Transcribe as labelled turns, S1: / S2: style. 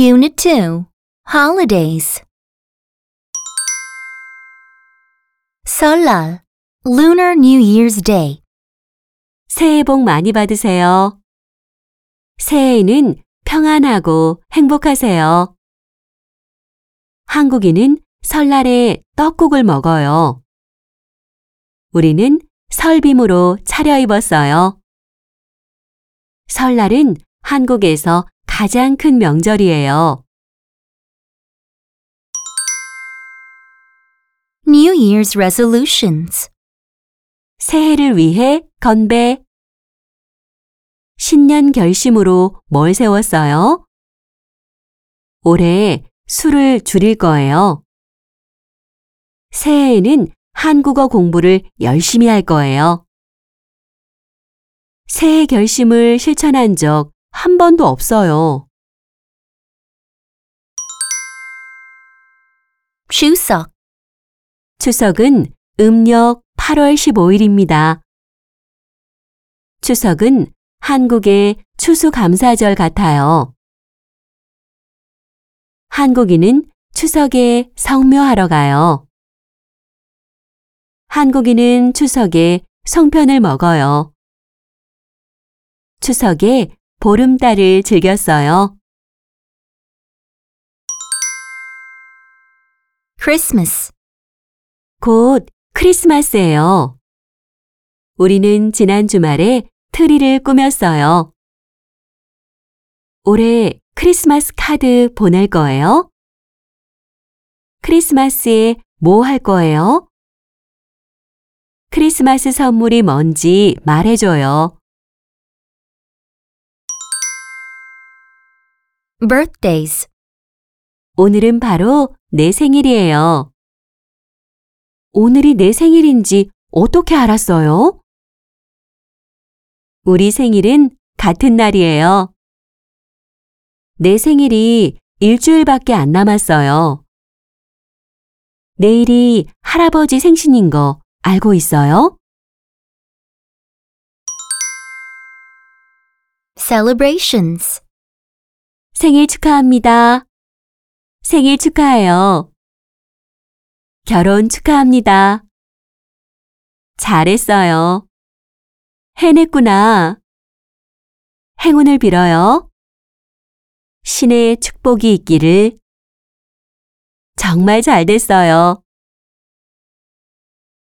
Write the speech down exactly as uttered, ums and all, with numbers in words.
S1: Unit two, Holidays. 설날, Lunar New Year's Day.
S2: 새해 복 많이 받으세요. 새해에는 평안하고 행복하세요. 한국인은 설날에 떡국을 먹어요. 우리는 설빔으로 차려입었어요. 설날은 한국에서 가장 큰 명절이에요.
S1: New Year's Resolutions.
S2: 새해를 위해 건배. 신년 결심으로 뭘 세웠어요? 올해 술을 줄일 거예요. 새해에는 한국어 공부를 열심히 할 거예요. 새해 결심을 실천한 적 한 번도 없어요.
S1: 추석.
S2: 추석은 음력 팔월 십오일입니다. 추석은 한국의 추수감사절 같아요. 한국인은 추석에 성묘하러 가요. 한국인은 추석에 송편을 먹어요. 추석에 보름달을 즐겼어요.
S1: Christmas.
S2: 곧 크리스마스예요. 우리는 지난 주말에 트리를 꾸몄어요. 올해 크리스마스 카드 보낼 거예요? 크리스마스에 뭐 할 거예요? 크리스마스 선물이 뭔지 말해줘요.
S1: Birthdays.
S2: 오늘은 바로 내 생일이에요. 오늘이 내 생일인지 어떻게 알았어요? 우리 생일은 같은 날이에요. 내 생일이 일주일밖에 안 남았어요. 내일이 할아버지 생신인 거 알고 있어요?
S1: Celebrations.
S2: 생일 축하합니다. 생일 축하해요. 결혼 축하합니다. 잘했어요. 해냈구나. 행운을 빌어요. 신의 축복이 있기를. 정말 잘 됐어요.